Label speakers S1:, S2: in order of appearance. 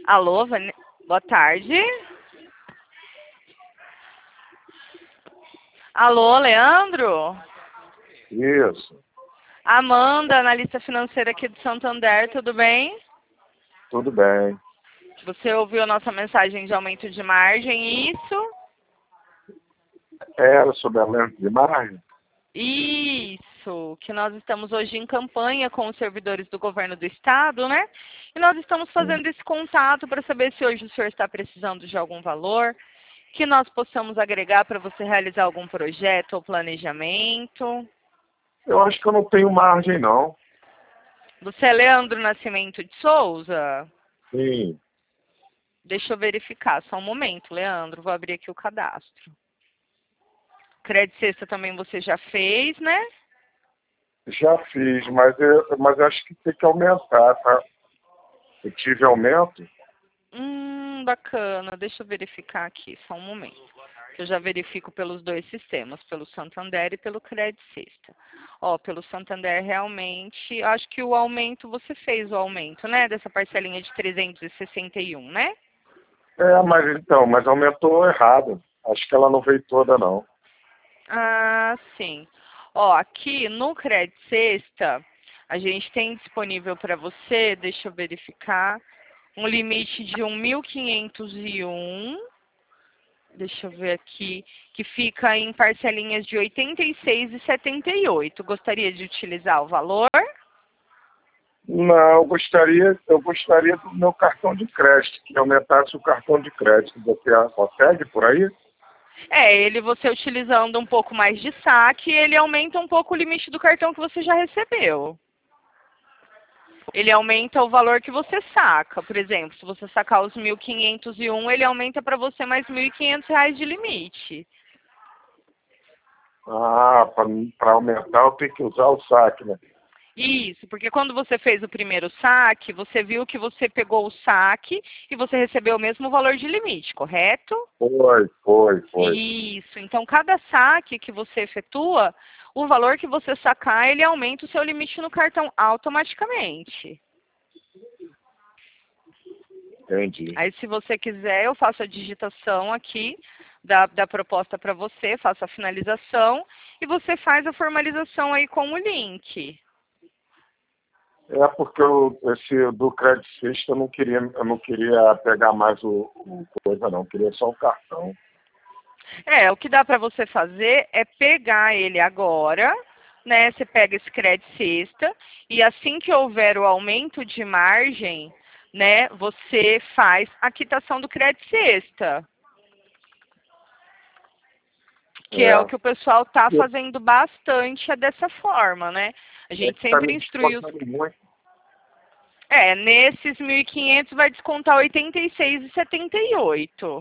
S1: Alô, boa tarde. Alô, Leandro?
S2: Isso,
S1: Amanda, analista financeira aqui do Santander, tudo bem?
S2: tudo bem.
S1: Você ouviu a nossa mensagem de aumento de margem, isso?
S2: Era sobre aumento de margem?
S1: Isso, que nós estamos hoje em campanha com os servidores do governo do estado, né? E nós estamos
S2: Sim.
S1: fazendo esse contato para saber se hoje o senhor está precisando de algum valor, que nós possamos agregar para você realizar algum projeto ou planejamento.
S2: Eu acho que eu não tenho margem, não.
S1: Você é Leandro Nascimento de Souza?
S2: Sim,
S1: Deixa eu verificar, só um momento, Leandro. Vou abrir aqui o cadastro. Crédito Sexta também você já fez, né?
S2: já fiz, mas acho que tem que aumentar, tá? Eu tive aumento?
S1: Bacana. Deixa eu verificar aqui, só um momento. Eu já verifico pelos dois sistemas, pelo Santander e pelo Crédito Sexta. Ó, pelo Santander realmente, acho que o aumento, você fez o aumento, né? Dessa parcelinha de 361, né?
S2: Mas aumentou errado. Acho que ela não veio toda, não.
S1: Ah, sim. Ó, aqui no Crédito Sexta, a gente tem disponível para você, deixa eu verificar, um limite de 1.501, deixa eu ver aqui, que fica em parcelinhas de 86,78. Gostaria de utilizar o valor?
S2: Não, eu gostaria do meu cartão de crédito, que aumentasse o cartão de crédito. Você consegue por aí?
S1: Ele você utilizando um pouco mais de saque, ele aumenta um pouco o limite do cartão que você já recebeu. Ele aumenta o valor que você saca. Por exemplo, se você sacar os 1.501, ele aumenta para você mais R$ 1.500 de limite.
S2: Ah, para aumentar eu tenho que usar o saque, né?
S1: Isso, porque quando você fez o primeiro saque, você viu que você pegou o saque e você recebeu o mesmo valor de limite, correto?
S2: Foi.
S1: Isso. Então, cada saque que você efetua, o valor que você sacar, ele aumenta o seu limite no cartão automaticamente.
S2: Entendi.
S1: Aí, se você quiser, eu faço a digitação aqui da proposta para você, faço a finalização e você faz a formalização aí com o link.
S2: É porque esse do Credit Suisse eu não queria pegar mais o coisa, não. Eu queria só o cartão.
S1: O que dá para você fazer é pegar ele agora, né? Você pega esse crédito sexta e assim que houver o aumento de margem, né, você faz a quitação do crédito sexta, que é o
S2: É.
S1: que o pessoal está fazendo bastante, é dessa forma, né? A gente
S2: Está
S1: sempre
S2: me
S1: instrui os...
S2: descontando muito.
S1: Nesses 1.500 vai descontar 86,78.